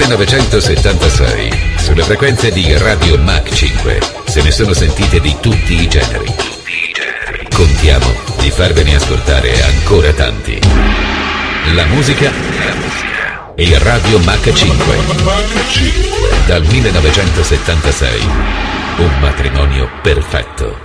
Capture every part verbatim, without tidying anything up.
millenovecentosettantasei, sulle frequenze di Radio Mach cinque, se ne sono sentite di tutti i generi. Contiamo di farvene ascoltare ancora tanti. La musica e Radio Mach cinque. Dal millenovecentosettantasei, un matrimonio perfetto.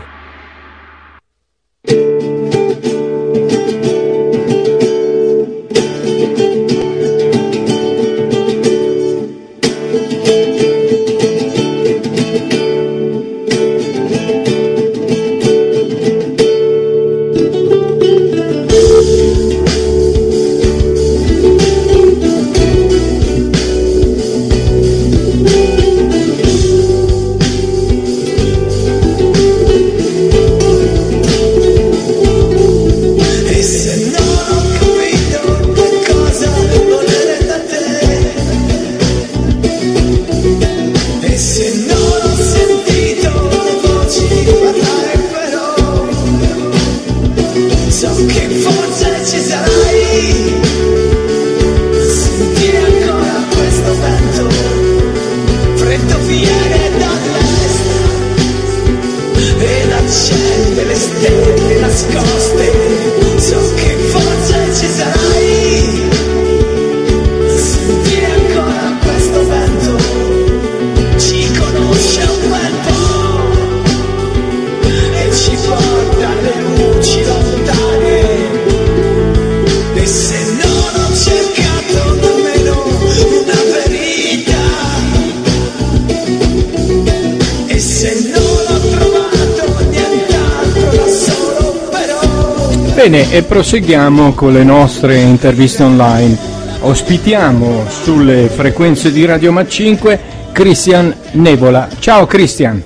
Bene, e proseguiamo con le nostre interviste online. Ospitiamo sulle frequenze di Radio Mach cinque Christian Nebola. Ciao Christian.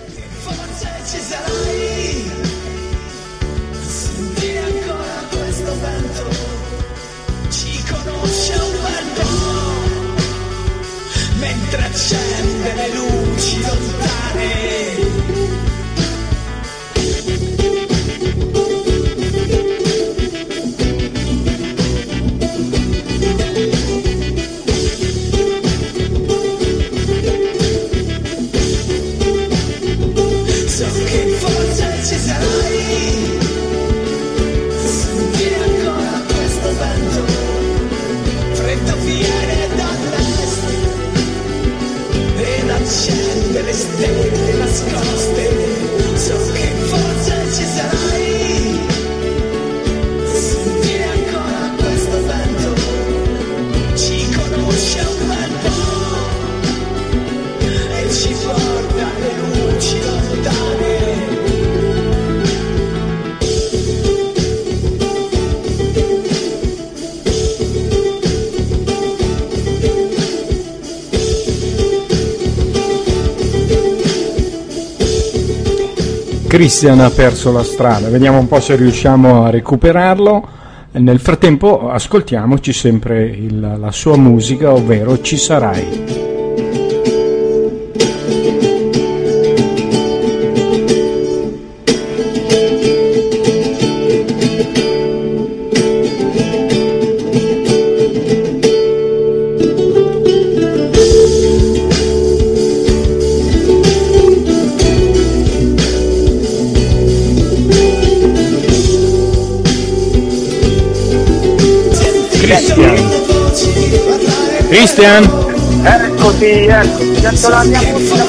Christian ha perso la strada, vediamo un po' se riusciamo a recuperarlo. Nel frattempo ascoltiamoci sempre il, la sua musica, ovvero Ci sarai. Christian? Eccoci, eccoci, sento la mia musica.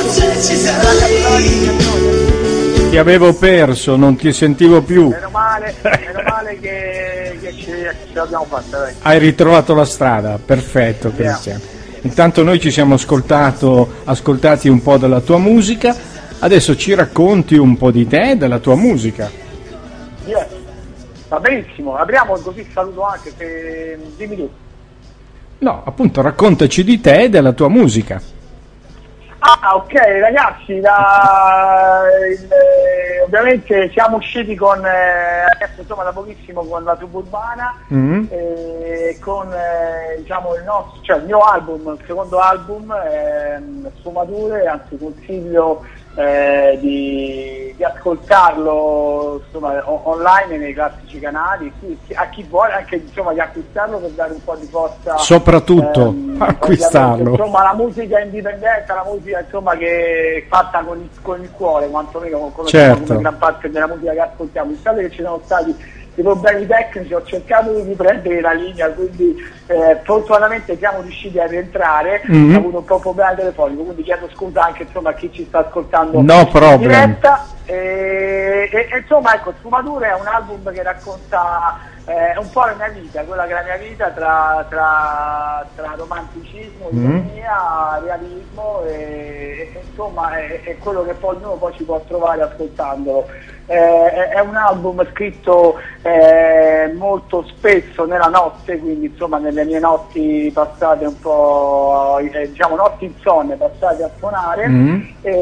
Ti avevo perso, non ti sentivo più. Meno male, meno male che, che ce, ce l'abbiamo fatta, dai. Hai ritrovato la strada, perfetto Christian. Intanto noi ci siamo ascoltato, ascoltati un po' della tua musica, adesso ci racconti un po' di te e della tua musica. Yes. Va benissimo, apriamo così saluto anche, se dimmi tu. No, appunto, raccontaci di te e della tua musica. Ah, ok, ragazzi, da, il, eh, ovviamente siamo usciti con, eh, adesso insomma da pochissimo con la Suburbana, mm-hmm. eh, con eh, diciamo il nostro, cioè il mio album, il secondo album, eh, Sfumature, anzi consiglio eh, di, di ascoltarlo insomma, o- online nei classici canali, sì, sì, a chi vuole anche insomma, di acquistarlo per dare un po' di forza, soprattutto ehm, acquistarlo, insomma la musica indipendente, la musica insomma che è fatta con il, con il cuore, quantomeno come, certo. come gran parte della musica che ascoltiamo. Visto che ci sono stati dei problemi tecnici, ho cercato di riprendere la linea, quindi eh, fortunatamente siamo riusciti a rientrare. Mm-hmm. Ho avuto un po' problema telefonico, quindi chiedo scusa anche insomma a chi ci sta ascoltando no in problem. diretta. E, e, e insomma ecco, Sfumature è un album che racconta eh, un po' la mia vita, quella che è la mia vita tra, tra, tra romanticismo, ironia, mm. realismo e, e insomma è, è quello che poi ognuno poi ci può trovare ascoltandolo. Eh, è un album scritto eh, molto spesso nella notte, quindi insomma nelle mie notti passate un po' eh, diciamo notti insonne passate a suonare, mm.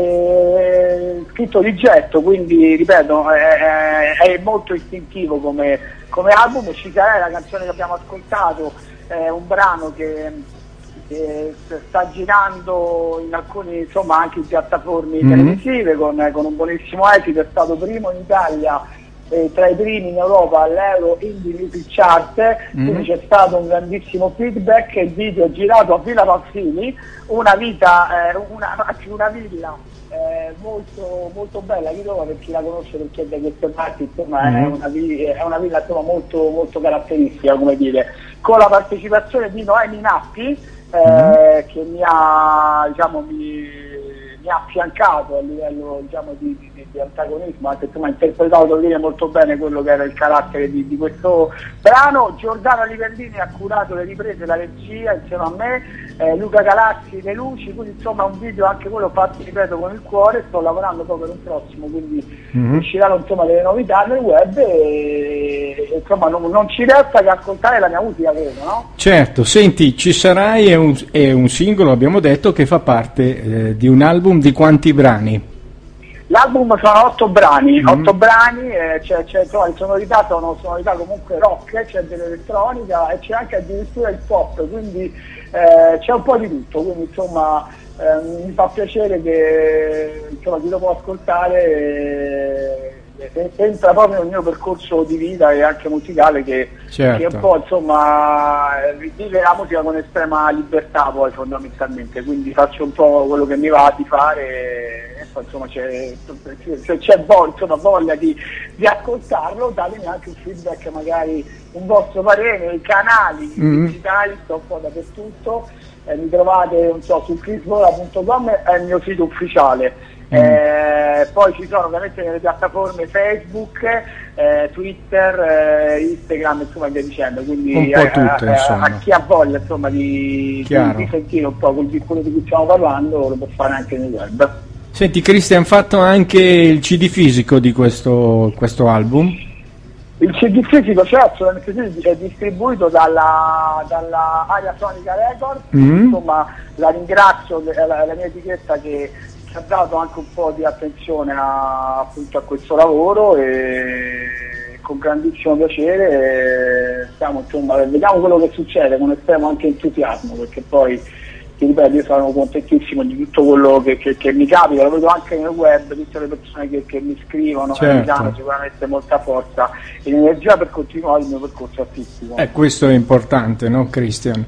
eh, scritto di getto, quindi ripeto è, è molto istintivo come, come album. Ci sarà la canzone che abbiamo ascoltato, è un brano che che sta girando in alcuni insomma anche in piattaforme mm-hmm. televisive con, con un buonissimo esito, è stato primo in Italia, eh, tra i primi in Europa all'Euro Indie Music Chart, mm-hmm. quindi c'è stato un grandissimo feedback. Il video è girato a Villa Pazini, una vita, eh, una, una villa eh, molto, molto bella di Roma, per chi la conosce, per chi è da queste parti, insomma mm-hmm. è una, è una villa insomma, molto, molto caratteristica, come dire, con la partecipazione di Noemi Nappi, Eh, mm-hmm. che mi ha, diciamo, mi, mi ha affiancato a livello diciamo, di, di, di antagonismo, anche insomma, ha interpretato devo dire, molto bene quello che era il carattere di, di questo brano. Giordano Livellini ha curato le riprese, la regia insieme a me, eh, Luca Galazzi le luci, quindi insomma un video anche quello fatto, ripeto, con il cuore. Sto lavorando poi per un prossimo, quindi mm-hmm. usciranno insomma delle novità nel web e, e insomma non, non ci resta che ascoltare la mia musica, credo, no? Certo. Senti, Ci sarai è un, è un singolo, abbiamo detto, che fa parte eh, di un album di quanti brani? L'album sono otto brani, mm. otto brani, eh, c'è, c'è, insomma, le sonorità sono sonorità comunque rock, c'è dell'elettronica e c'è anche addirittura il pop, quindi eh, c'è un po' di tutto, quindi insomma eh, mi fa piacere che insomma, chi lo può ascoltare eh, entra proprio nel mio percorso di vita e anche musicale che, certo. che un po' insomma vive la musica con estrema libertà poi fondamentalmente, quindi faccio un po' quello che mi va di fare e poi insomma c'è, se c'è voglia, insomma, voglia di, di ascoltarlo, datemi anche un feedback, magari un vostro parere nei canali mm-hmm. digitali, sto un po' dappertutto, eh, mi trovate non so, su chrisvola punto com, è il mio sito ufficiale. Mm. Eh, poi ci sono ovviamente nelle piattaforme Facebook, eh, Twitter, eh, Instagram, insomma via dicendo, quindi un po' tutto, a, insomma. a chi ha voglia insomma di, di, di sentire un po' quello di cui stiamo parlando lo può fare anche nel web. Senti Cristian, fatto anche il C D fisico di questo, questo album? Il C D fisico certo, è distribuito dalla, dalla Aria Sonica Records, mm. insomma la ringrazio, la, la mia etichetta che ci ha dato anche un po' di attenzione a, appunto a questo lavoro e con grandissimo piacere e stiamo, insomma, vediamo quello che succede con estremo anche entusiasmo, perché poi ti ripeto io sono contentissimo di tutto quello che, che, che mi capita, lo vedo anche nel web, tutte le persone che, che mi scrivono, certo. mi danno sicuramente molta forza e energia per continuare il mio percorso artistico. Eh, questo è importante, no Cristian?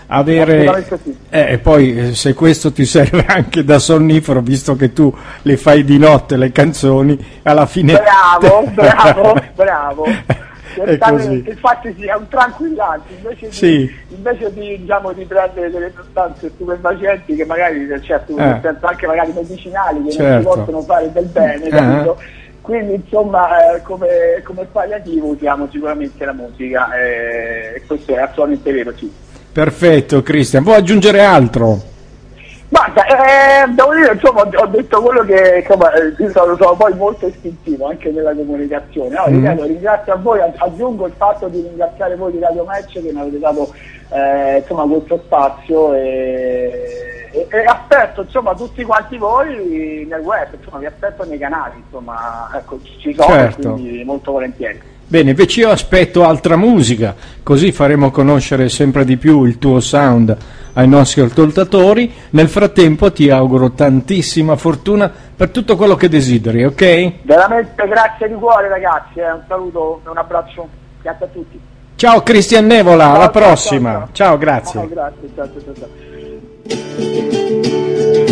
Avere sì. eh, e poi se questo ti serve anche da sonnifero, visto che tu le fai di notte le canzoni, alla fine bravo bravo bravo certamente, infatti sì, è un tranquillante invece di, sì. invece di, diciamo, di prendere delle sostanze stupefacenti che magari certo, eh. nel senso anche magari medicinali che certo. non si possono fare del bene, eh. capito? Quindi insomma eh, come, come palliativo usiamo sicuramente la musica eh, e questo è assolutamente vero, sì. Perfetto Cristian, vuoi aggiungere altro? Guarda, eh, devo dire, insomma, ho detto quello che insomma, io sono, sono poi molto istintivo anche nella comunicazione. No, mm. ripeto, ringrazio a voi, aggiungo il fatto di ringraziare voi di Radio Match che mi avete dato eh, insomma, questo spazio e, e, e aspetto insomma tutti quanti voi nel web, insomma, vi aspetto nei canali, insomma, ecco, ci sono, certo. quindi molto volentieri. Bene, invece io aspetto altra musica, così faremo conoscere sempre di più il tuo sound ai nostri ascoltatori. Nel frattempo ti auguro tantissima fortuna per tutto quello che desideri, ok? Veramente grazie di cuore ragazzi, eh. Un saluto e un abbraccio, grazie a tutti. Ciao Cristian Nevola, Ciao, alla ciao, prossima. Ciao, ciao. Ciao, grazie. Ciao, grazie, ciao, ciao, ciao.